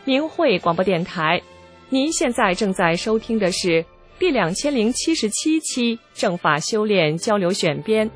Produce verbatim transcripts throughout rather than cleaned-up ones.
明慧广播电台。您现在正在收听的是第两千零七十七期正法修炼交流选编。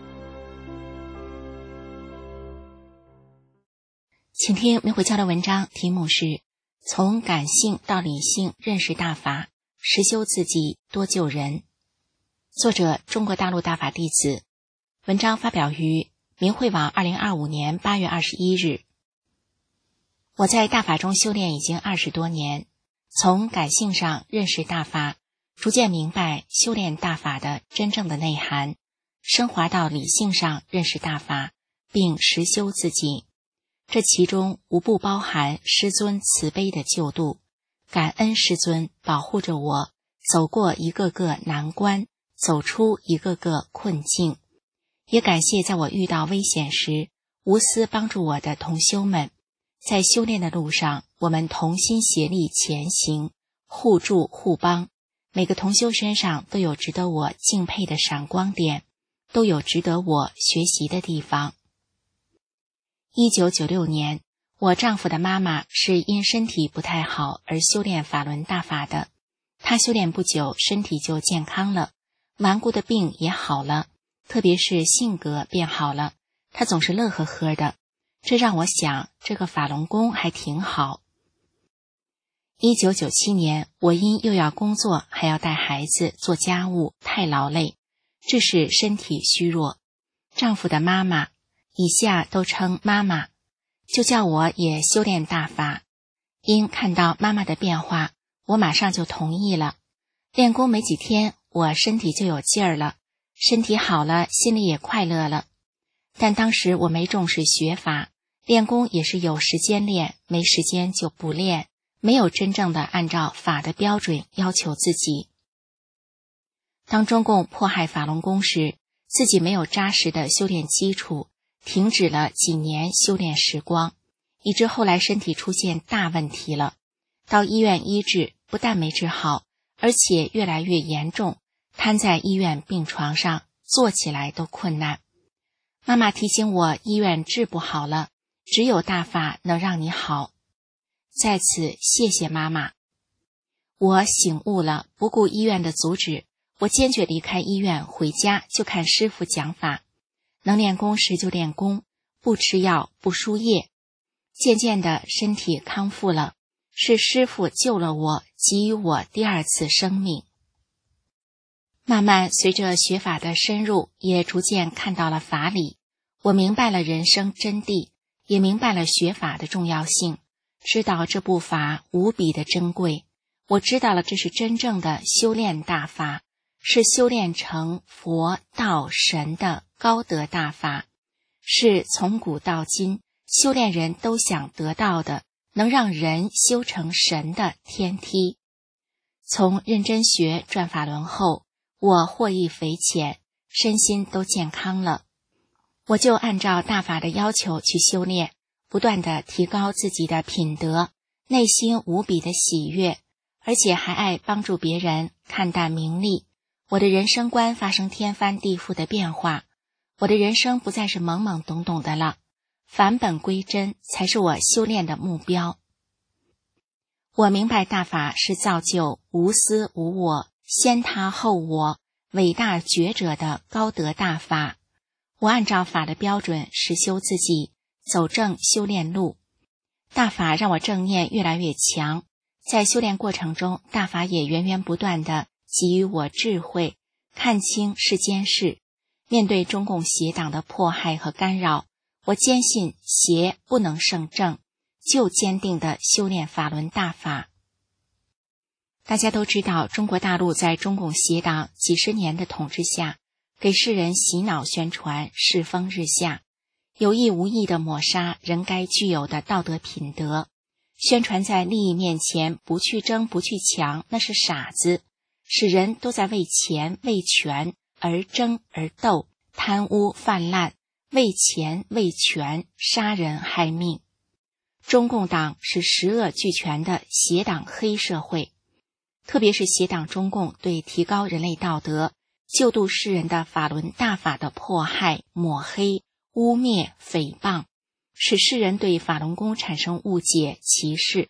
请听明慧教的文章，题目是从感性到理性认识大法，实修自己，多救人。作者中国大陆大法弟子，文章发表于明慧网二零二五年八月二十一日。我在大法中修炼已经二十多年，从感性上认识大法，逐渐明白修炼大法的真正的内涵，升华到理性上认识大法，并实修自己。这其中无不包含师尊慈悲的救度，感恩师尊保护着我走过一个个难关，走出一个个困境，也感谢在我遇到危险时无私帮助我的同修们。在修炼的路上，我们同心协力前行，互助互帮，每个同修身上都有值得我敬佩的闪光点，都有值得我学习的地方。一九九六年，我丈夫的妈妈是因身体不太好而修炼法轮大法的。她修炼不久，身体就健康了，顽固的病也好了，特别是性格变好了，她总是乐呵呵的。这让我想，这个法轮功还挺好。一九九七年，我因又要工作，还要带孩子做家务，太劳累，致使身体虚弱。丈夫的妈妈，以下都称妈妈，就叫我也修炼大法。因看到妈妈的变化，我马上就同意了。练功没几天，我身体就有劲儿了，身体好了，心里也快乐了。但当时我没重视学法，练功也是有时间练，没时间就不练，没有真正的按照法的标准要求自己。当中共迫害法轮功时，自己没有扎实的修炼基础，停止了几年修炼时光，以致后来身体出现大问题了。到医院医治，不但没治好，而且越来越严重，瘫在医院病床上，坐起来都困难。妈妈提醒我，医院治不好了，只有大法能让你好。在此谢谢妈妈。我醒悟了，不顾医院的阻止，我坚决离开医院，回家就看师父讲法，能练功时就练功，不吃药，不输液。渐渐的身体康复了，是师父救了我，给予我第二次生命。慢慢随着学法的深入，也逐渐看到了法理，我明白了人生真谛，也明白了学法的重要性，知道这部法无比的珍贵。我知道了这是真正的修炼大法，是修炼成佛道神的高德大法，是从古到今修炼人都想得到的，能让人修成神的天梯。从认真学转法轮后，我获益匪浅，身心都健康了。我就按照大法的要求去修炼，不断地提高自己的品德，内心无比的喜悦，而且还爱帮助别人，看淡名利。我的人生观发生天翻地覆的变化，我的人生不再是懵懵懂懂的了，返本归真才是我修炼的目标。我明白大法是造就无私无我，先他后我，伟大觉者的高德大法。我按照法的标准实修自己，走正修炼路。大法让我正念越来越强，在修炼过程中，大法也源源不断地给予我智慧，看清世间事。面对中共邪党的迫害和干扰，我坚信邪不能胜正，就坚定地修炼法轮大法。大家都知道，中国大陆在中共邪党几十年的统治下，给世人洗脑宣传，世风日下，有意无意地抹杀人该具有的道德品德，宣传在利益面前不去争不去抢，那是傻子，使人都在为钱为权而争而斗，贪污泛滥，为钱为权杀人害命。中共党是十恶俱全的邪党黑社会，特别是邪党中共对提高人类道德、救度世人的法轮大法的迫害、抹黑、污蔑、诽谤，使世人对法轮功产生误解、歧视，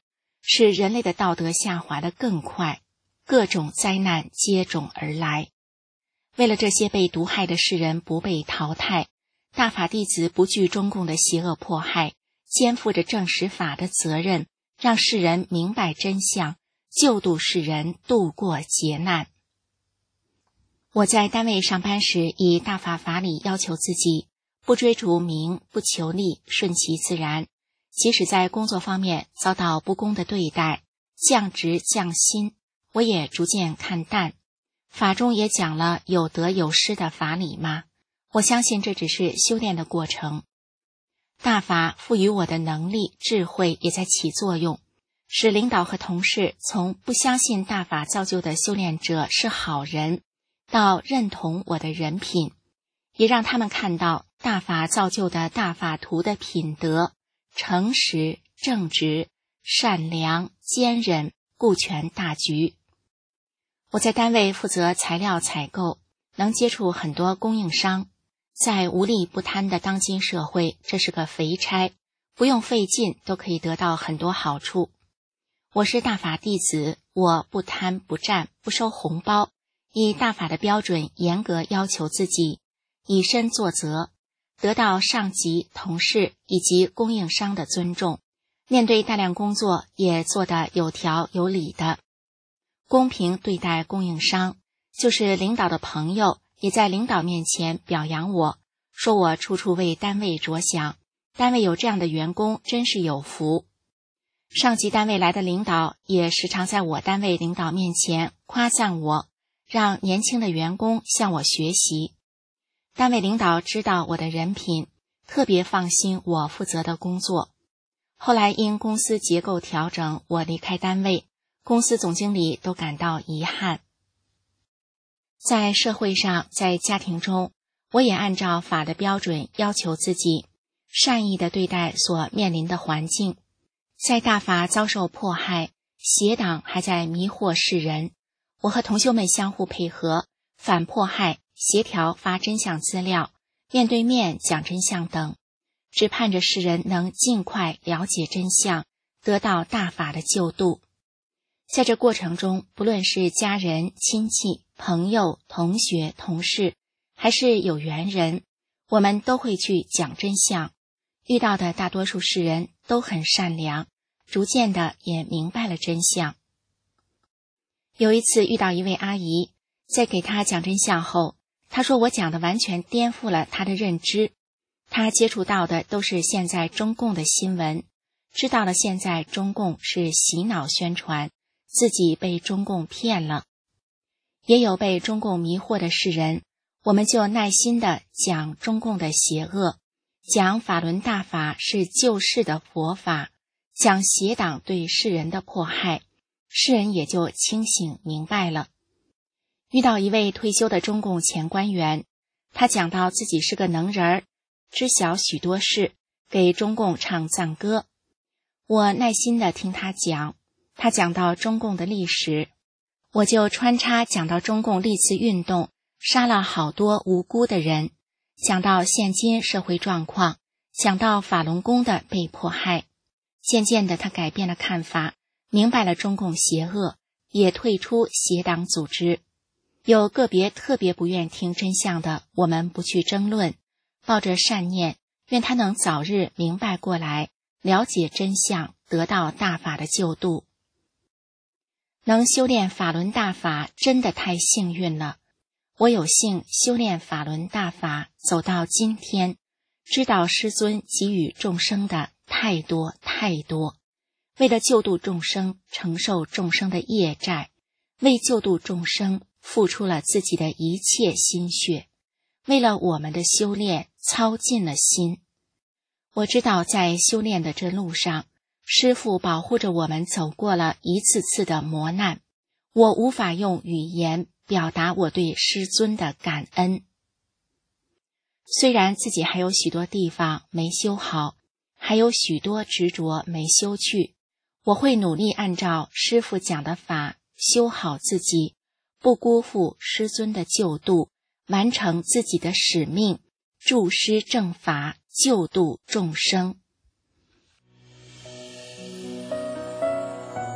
使人类的道德下滑得更快，各种灾难接踵而来。为了这些被毒害的世人不被淘汰，大法弟子不惧中共的邪恶迫害，肩负着正实法的责任，让世人明白真相，救度世人度过劫难。我在单位上班时，以大法法理要求自己，不追逐名，不求利，顺其自然。即使在工作方面遭到不公的对待，降职降薪，我也逐渐看淡。法中也讲了有得有失的法理吗？我相信这只是修炼的过程。大法赋予我的能力、智慧也在起作用，使领导和同事从不相信大法造就的修炼者是好人，到认同我的人品，也让他们看到大法造就的大法徒的品德，诚实、正直、善良、坚忍，顾全大局。我在单位负责材料采购，能接触很多供应商。在无利不贪的当今社会，这是个肥差，不用费劲都可以得到很多好处。我是大法弟子，我不贪不占，不收红包，以大法的标准严格要求自己，以身作则，得到上级、同事以及供应商的尊重，面对大量工作也做得有条有理的。公平对待供应商，就是领导的朋友也在领导面前表扬我，说我处处为单位着想，单位有这样的员工真是有福。上级单位来的领导也时常在我单位领导面前夸赞我，让年轻的员工向我学习。单位领导知道我的人品，特别放心我负责的工作。后来因公司结构调整，我离开单位，公司总经理都感到遗憾。在社会上，在家庭中，我也按照法的标准要求自己，善意地对待所面临的环境。在大法遭受迫害，邪党还在迷惑世人，我和同修们相互配合，反迫害、协调发真相资料、面对面讲真相等，只盼着世人能尽快了解真相，得到大法的救度。在这过程中，不论是家人、亲戚、朋友、同学、同事，还是有缘人，我们都会去讲真相。遇到的大多数世人都很善良，逐渐的也明白了真相。有一次遇到一位阿姨，在给她讲真相后，她说我讲的完全颠覆了她的认知。她接触到的都是现在中共的新闻，知道了现在中共是洗脑宣传，自己被中共骗了。也有被中共迷惑的世人，我们就耐心地讲中共的邪恶，讲法轮大法是救世的佛法，讲邪党对世人的迫害，世人也就清醒明白了。遇到一位退休的中共前官员，他讲到自己是个能人儿，知晓许多事，给中共唱赞歌。我耐心地听他讲，他讲到中共的历史，我就穿插讲到中共历次运动杀了好多无辜的人，讲到现今社会状况，讲到法轮功的被迫害。渐渐的他改变了看法，明白了中共邪恶，也退出邪党组织。有个别特别不愿听真相的，我们不去争论，抱着善念，愿他能早日明白过来，了解真相，得到大法的救度。能修炼法轮大法真的太幸运了，我有幸修炼法轮大法走到今天，知道师尊给予众生的太多太多，为了救度众生，承受众生的业债，为救度众生付出了自己的一切心血，为了我们的修炼操尽了心。我知道在修炼的这路上，师父保护着我们走过了一次次的磨难，我无法用语言表达我对师尊的感恩。虽然自己还有许多地方没修好，还有许多执着没修去，我会努力按照师父讲的法修好自己，不辜负师尊的救度，完成自己的使命，助师正法，救度众生。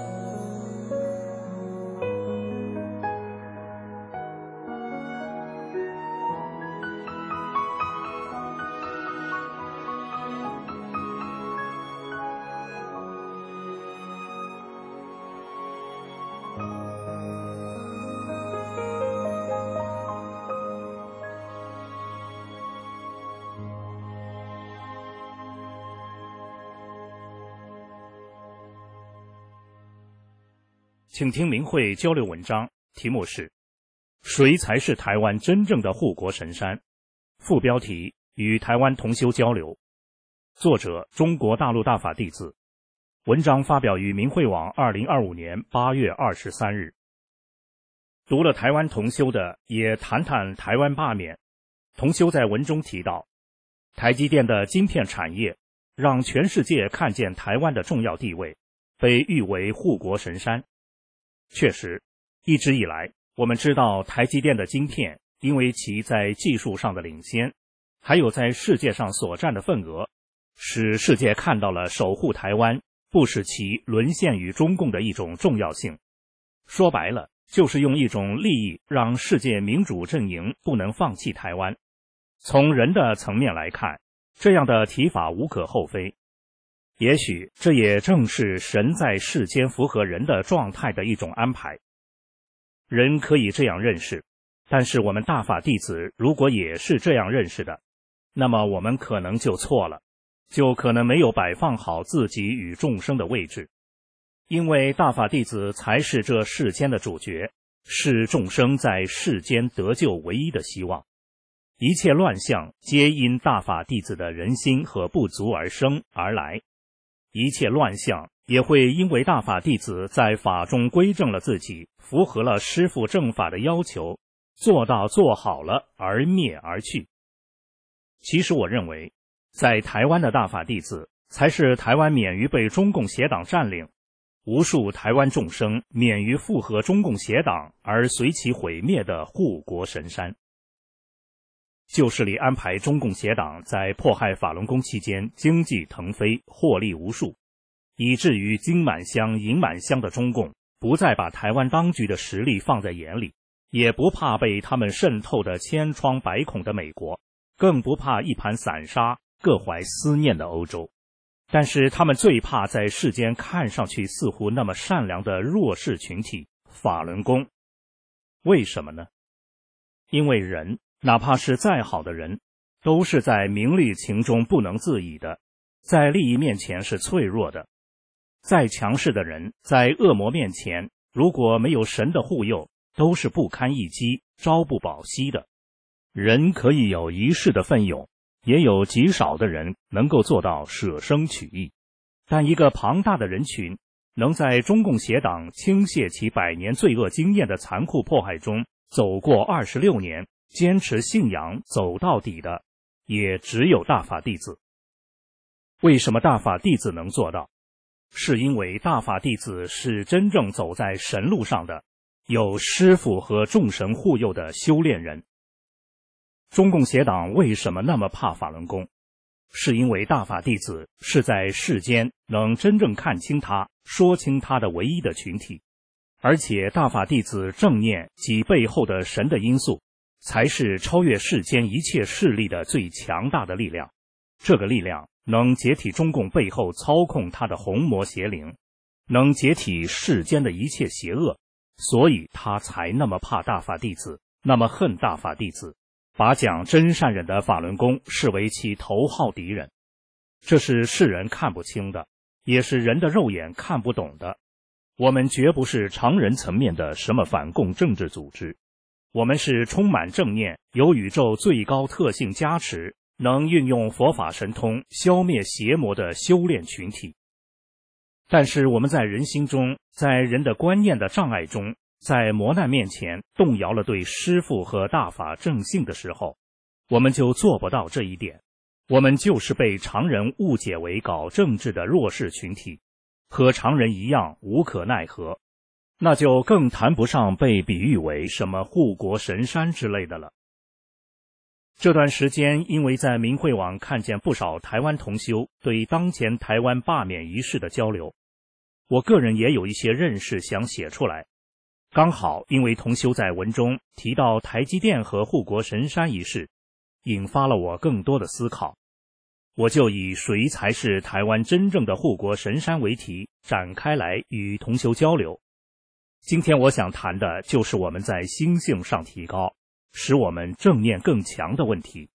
请听明慧交流文章，题目是谁才是台湾真正的护国神山？副标题与台湾同修交流。作者中国大陆大法弟子。文章发表于明慧网二零二五年八月二十三日。读了台湾同修的，也谈谈台湾罢免。同修在文中提到，台积电的晶片产业让全世界看见台湾的重要地位，被誉为护国神山。确实，一直以来，我们知道台积电的晶片因为其在技术上的领先，还有在世界上所占的份额，使世界看到了守护台湾，不使其沦陷于中共的一种重要性。说白了，就是用一种利益让世界民主阵营不能放弃台湾。从人的层面来看，这样的提法无可厚非。也许这也正是神在世间符合人的状态的一种安排。人可以这样认识，但是我们大法弟子如果也是这样认识的，那么我们可能就错了，就可能没有摆放好自己与众生的位置。因为大法弟子才是这世间的主角，是众生在世间得救唯一的希望。一切乱象皆因大法弟子的人心和不足而生而来，一切乱象也会因为大法弟子在法中归正了自己，符合了师父正法的要求，做到做好了而灭而去。其实我认为，在台湾的大法弟子才是台湾免于被中共邪党占领，无数台湾众生免于附和中共邪党而随其毁灭的护国神山。旧势力安排中共邪党在迫害法轮功期间经济腾飞，获利无数，以至于金满箱银满箱的中共不再把台湾当局的实力放在眼里，也不怕被他们渗透的千疮百孔的美国，更不怕一盘散沙各怀思念的欧洲。但是他们最怕在世间看上去似乎那么善良的弱势群体法轮功。为什么呢？因为人哪怕是再好的人，都是在名利情中不能自已的，在利益面前是脆弱的。再强势的人，在恶魔面前，如果没有神的护佑，都是不堪一击，朝不保夕的。人可以有一世的奋勇，也有极少的人能够做到舍生取义，但一个庞大的人群能在中共邪党倾泻其百年罪恶经验的残酷迫害中走过二十六年，坚持信仰走到底的，也只有大法弟子。为什么大法弟子能做到？是因为大法弟子是真正走在神路上的，有师父和众神护佑的修炼人。中共邪党为什么那么怕法轮功？是因为大法弟子是在世间能真正看清他、说清他的唯一的群体，而且大法弟子正念及背后的神的因素，才是超越世间一切势力的最强大的力量。这个力量能解体中共背后操控他的红魔邪灵，能解体世间的一切邪恶，所以他才那么怕大法弟子，那么恨大法弟子，把讲真善忍的法轮功视为其头号敌人。这是世人看不清的，也是人的肉眼看不懂的。我们绝不是常人层面的什么反共政治组织，我们是充满正念，有宇宙最高特性加持，能运用佛法神通消灭邪魔的修炼群体。但是我们在人心中，在人的观念的障碍中，在磨难面前动摇了对师父和大法正信的时候，我们就做不到这一点。我们就是被常人误解为搞政治的弱势群体，和常人一样无可奈何，那就更谈不上被比喻为什么护国神山之类的了。这段时间，因为在明慧网看见不少台湾同修对当前台湾罢免一事的交流，我个人也有一些认识想写出来。刚好因为同修在文中提到台积电和护国神山一事，引发了我更多的思考，我就以谁才是台湾真正的护国神山为题展开来与同修交流。今天我想谈的就是我们在心性上提高，使我们正念更强的问题。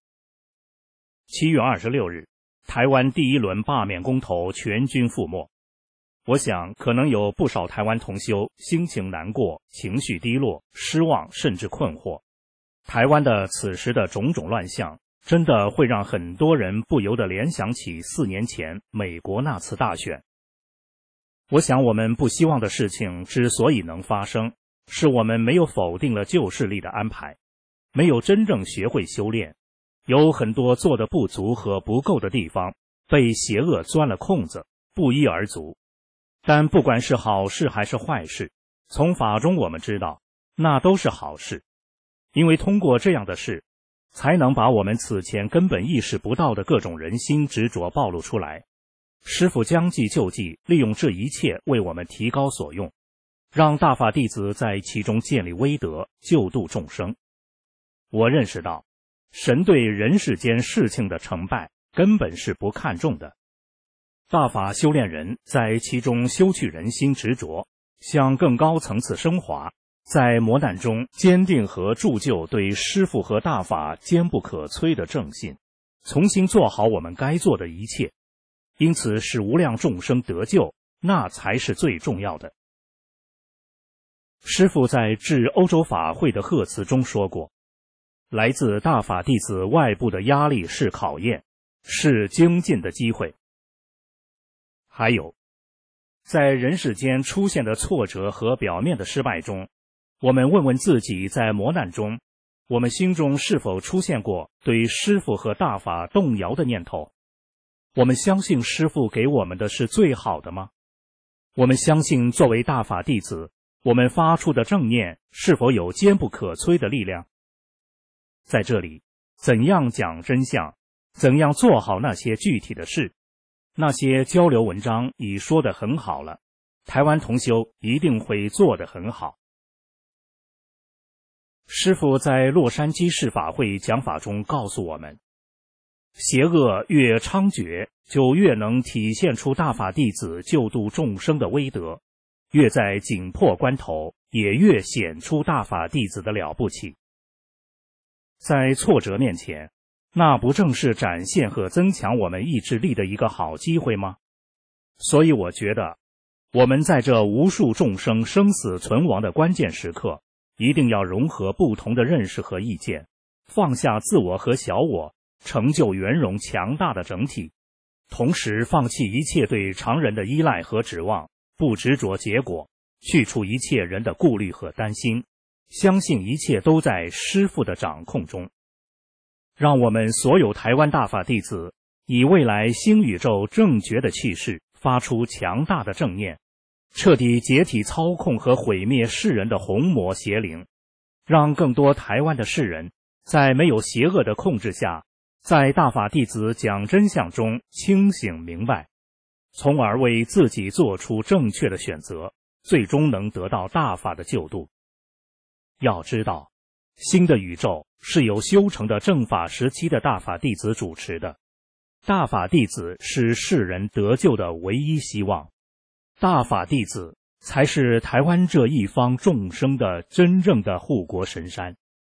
七月二十六日，台湾第一轮罢免公投全军覆没。 我想可能有不少台湾同修心情难过，情绪低落，失望，甚至困惑。台湾的此时的种种乱象，真的会让很多人不由得联想起四年前美国那次大选。我想我们不希望的事情之所以能发生，是我们没有否定了旧势力的安排，没有真正学会修炼，有很多做得不足和不够的地方，被邪恶钻了空子，不一而足。但不管是好事还是坏事，从法中我们知道，那都是好事，因为通过这样的事，才能把我们此前根本意识不到的各种人心执着暴露出来。师父将计就计，利用这一切为我们提高所用，让大法弟子在其中建立威德，救度众生。我认识到，神对人世间事情的成败根本是不看重的。大法修炼人在其中修去人心执着，向更高层次升华，在磨难中坚定和铸就对师父和大法坚不可摧的正信，重新做好我们该做的一切，因此使无量众生得救，那才是最重要的。师父在致欧洲法会的贺词中说过，来自大法弟子外部的压力是考验，是精进的机会。还有，在人世间出现的挫折和表面的失败中，我们问问自己，在磨难中，我们心中是否出现过对师父和大法动摇的念头？我们相信师父给我们的是最好的吗？我们相信作为大法弟子，我们发出的正念是否有坚不可摧的力量？在这里，怎样讲真相，怎样做好那些具体的事，那些交流文章已说得很好了，台湾同修一定会做得很好。师父在洛杉矶市法会讲法中告诉我们，邪恶越猖獗，就越能体现出大法弟子救度众生的威德，越在紧迫关头，也越显出大法弟子的了不起。在挫折面前，那不正是展现和增强我们意志力的一个好机会吗？所以我觉得，我们在这无数众生生死存亡的关键时刻，一定要融合不同的认识和意见，放下自我和小我，成就圆融强大的整体，同时放弃一切对常人的依赖和指望，不执着结果，去除一切人的顾虑和担心，相信一切都在师父的掌控中。让我们所有台湾大法弟子以未来新宇宙正觉的气势，发出强大的正念，彻底解体操控和毁灭世人的红魔邪灵，让更多台湾的世人在没有邪恶的控制下，在大法弟子讲真相中清醒明白，从而为自己做出正确的选择，最终能得到大法的救度。要知道，新的宇宙是由修成的正法时期的大法弟子主持的，大法弟子是世人得救的唯一希望，大法弟子才是台湾这一方众生的真正的护国神山。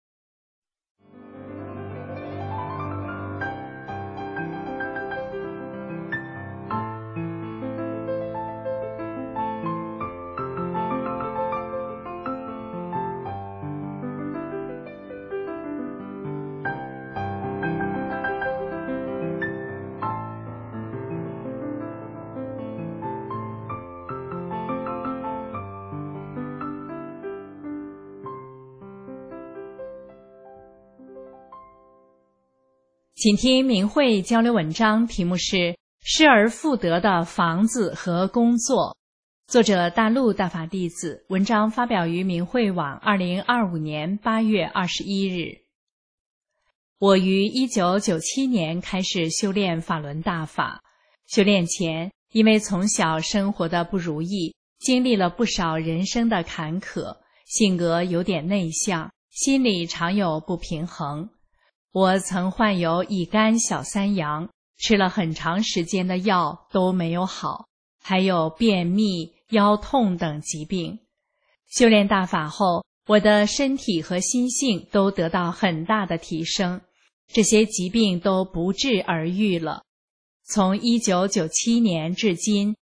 请听明慧交流文章，题目是失而复得的房子和工作，作者大陆大法弟子，文章发表于明慧网二零二五年八月二十一日。我于一九九七年开始修炼法轮大法，修炼前因为从小生活的不如意，经历了不少人生的坎坷，性格有点内向，心里常有不平衡。我曾患有乙肝小三阳，吃了很长时间的药都没有好，还有便秘、腰痛等疾病。修炼大法后，我的身体和心性都得到很大的提升，这些疾病都不治而愈了。从一九九七年至今，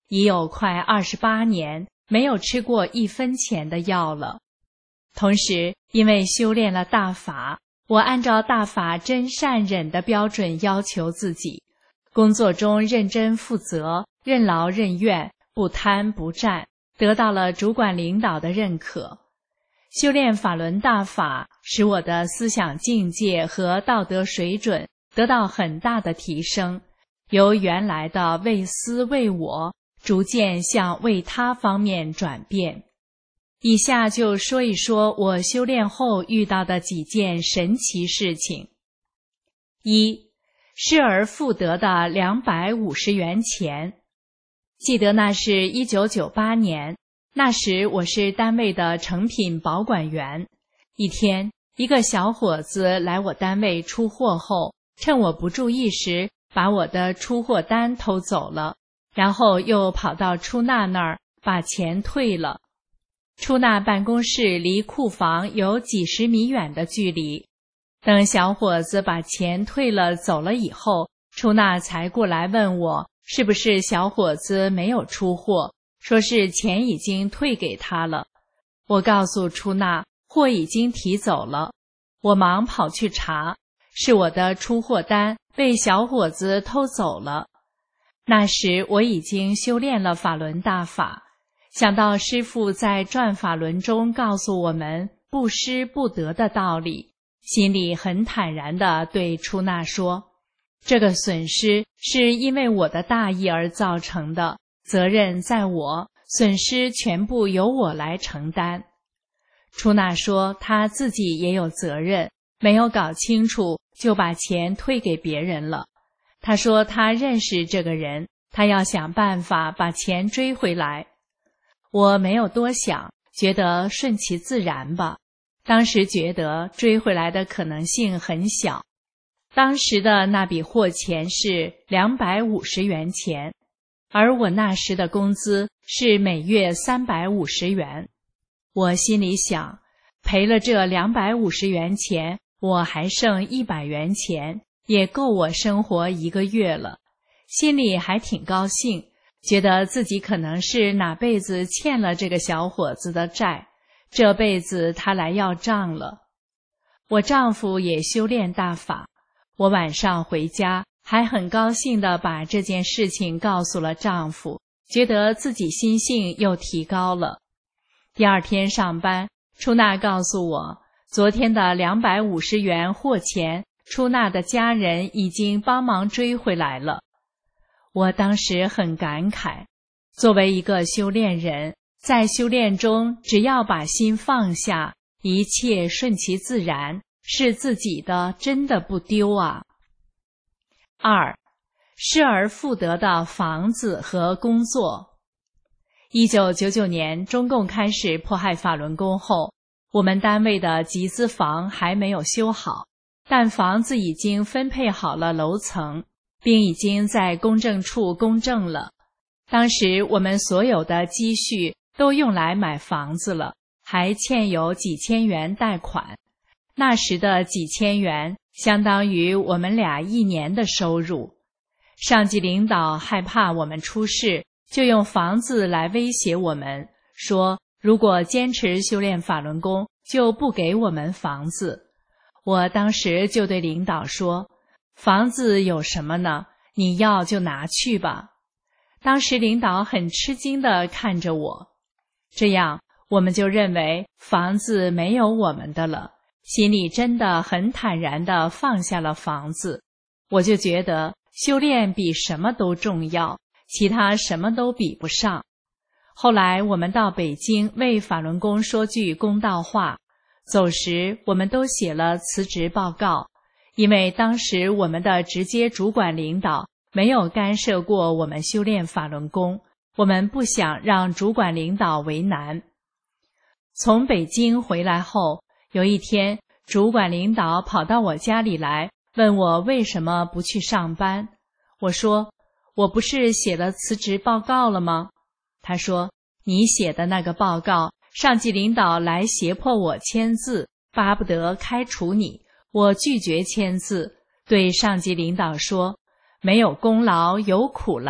已有快二十八年没有吃过一分钱的药了。同时，因为修炼了大法，我按照大法真善忍的标准要求自己，工作中认真负责，任劳任怨，不贪不占，得到了主管领导的认可。修炼法轮大法，使我的思想境界和道德水准得到很大的提升，由原来的为私为我，逐渐向为他方面转变。以下就说一说我修炼后遇到的几件神奇事情。一，失而复得的两百五十元钱。记得那是一九九八年，那时我是单位的成品保管员。一天，一个小伙子来我单位出货后，趁我不注意时，把我的出货单偷走了，然后又跑到出纳那儿把钱退了。出纳办公室离库房有几十米远的距离。等小伙子把钱退了走了以后，出纳才过来问我是不是小伙子没有出货，说是钱已经退给他了。我告诉出纳货已经提走了。我忙跑去查，是我的出货单被小伙子偷走了。那时我已经修炼了法轮大法，想到师父在转法轮中告诉我们不失不得的道理，心里很坦然地对出纳说，这个损失是因为我的大意而造成的，责任在我，损失全部由我来承担。出纳说他自己也有责任，没有搞清楚就把钱退给别人了。他说他认识这个人，他要想办法把钱追回来。我没有多想，觉得顺其自然吧。当时觉得追回来的可能性很小。当时的那笔货钱是两百五十元钱，而我那时的工资是每月三百五十元。我心里想，赔了这两百五十元钱，我还剩一百元钱，也够我生活一个月了。心里还挺高兴，觉得自己可能是哪辈子欠了这个小伙子的债，这辈子他来要账了。我丈夫也修炼大法，我晚上回家还很高兴地把这件事情告诉了丈夫，觉得自己心性又提高了。第二天上班，出纳告诉我，昨天的两百五十元货钱，出纳的家人已经帮忙追回来了。我当时很感慨，作为一个修炼人，在修炼中只要把心放下，一切顺其自然，是自己的真的不丢啊。二，失而复得的房子和工作。一九九九年，中共开始迫害法轮功后，我们单位的集资房还没有修好，但房子已经分配好了楼层，并已经在公证处公证了。当时我们所有的积蓄都用来买房子了，还欠有几千元贷款。那时的几千元相当于我们俩一年的收入。上级领导害怕我们出事，就用房子来威胁我们，说如果坚持修炼法轮功，就不给我们房子。我当时就对领导说，房子有什么呢？你要就拿去吧。当时领导很吃惊地看着我，这样我们就认为房子没有我们的了，心里真的很坦然地放下了房子。我就觉得修炼比什么都重要，其他什么都比不上。后来我们到北京为法轮功说句公道话，走时我们都写了辞职报告，因为当时我们的直接主管领导没有干涉过我们修炼法轮功，我们不想让主管领导为难。从北京回来后，有一天主管领导跑到我家里来，问我为什么不去上班。我说，我不是写了辞职报告了吗？他说，你写的那个报告，上级领导来胁迫我签字，巴不得开除你，我拒绝签字，对上级领导说，没有功劳有苦劳，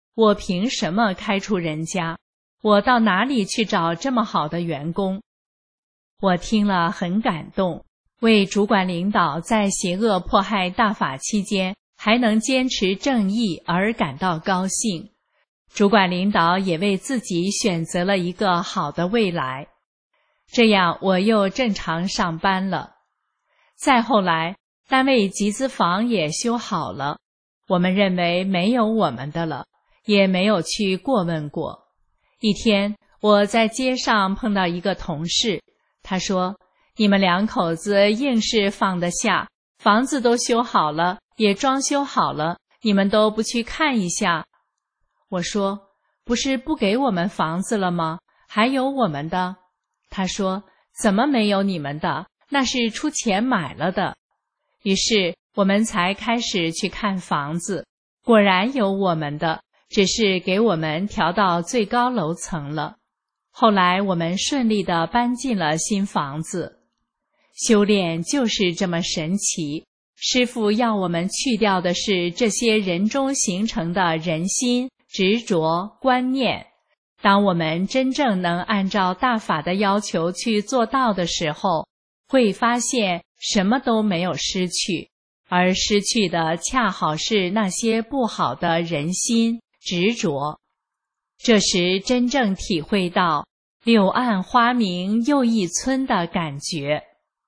我凭什么开除人家？我到哪里去找这么好的员工？我听了很感动，为主管领导在邪恶迫害大法期间还能坚持正义而感到高兴。主管领导也为自己选择了一个好的未来。这样我又正常上班了。再后来，单位集资房也修好了，我们认为没有我们的了，也没有去过问过。一天，我在街上碰到一个同事，他说：“你们两口子硬是放得下，房子都修好了，也装修好了，你们都不去看一下。”我说：“不是不给我们房子了吗？还有我们的。”他说：“怎么没有你们的？那是出钱买了的。”于是我们才开始去看房子，果然有我们的，只是给我们调到最高楼层了。后来我们顺利地搬进了新房子。修炼就是这么神奇，师父要我们去掉的是这些人中形成的人心、执着、观念。当我们真正能按照大法的要求去做到的时候，会发现什么都没有失去，而失去的恰好是那些不好的人心、执着。这时真正体会到柳暗花明又一村的感觉。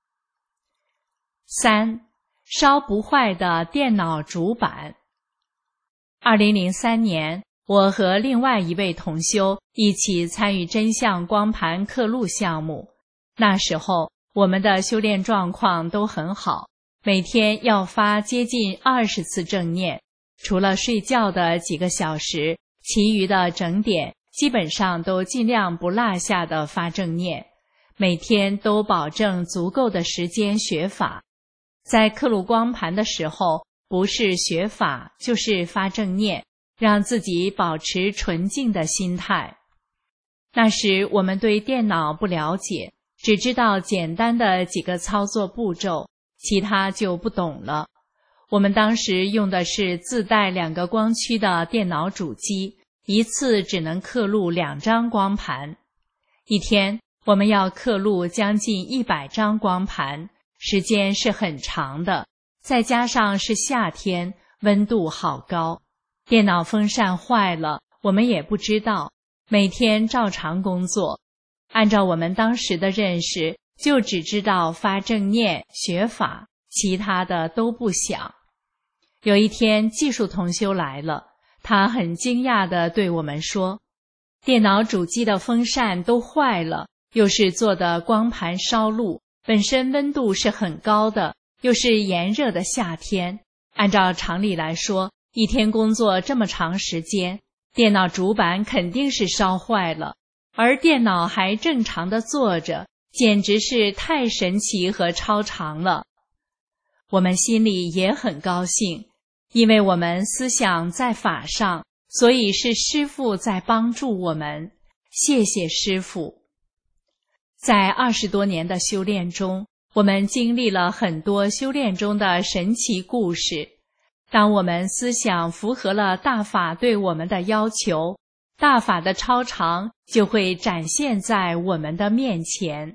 三，烧不坏的电脑主板。二零零三年，我和另外一位同修一起参与真相光盘刻录项目。那时候我们的修炼状况都很好，每天要发接近二十次正念，除了睡觉的几个小时，其余的整点基本上都尽量不落下的发正念，每天都保证足够的时间学法。在刻录光盘的时候，不是学法就是发正念，让自己保持纯净的心态。那时我们对电脑不了解，只知道简单的几个操作步骤，其他就不懂了。我们当时用的是自带两个光驱的电脑主机，一次只能刻录两张光盘。一天我们要刻录将近一百张光盘，时间是很长的，再加上是夏天，温度好高。电脑风扇坏了，我们也不知道，每天照常工作。按照我们当时的认识，就只知道发正念、学法，其他的都不想。有一天技术同修来了，他很惊讶地对我们说，电脑主机的风扇都坏了，又是做的光盘烧录，本身温度是很高的，又是炎热的夏天，按照常理来说，一天工作这么长时间，电脑主板肯定是烧坏了，而电脑还正常的坐着，简直是太神奇和超常了。我们心里也很高兴，因为我们思想在法上，所以是师父在帮助我们，谢谢师父。在二十多年的修炼中，我们经历了很多修炼中的神奇故事。当我们思想符合了大法对我们的要求，大法的超常就会展现在我们的面前。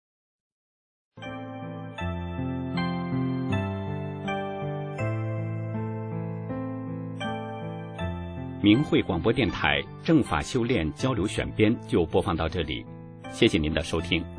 明慧广播电台正法修炼交流选编就播放到这里，谢谢您的收听。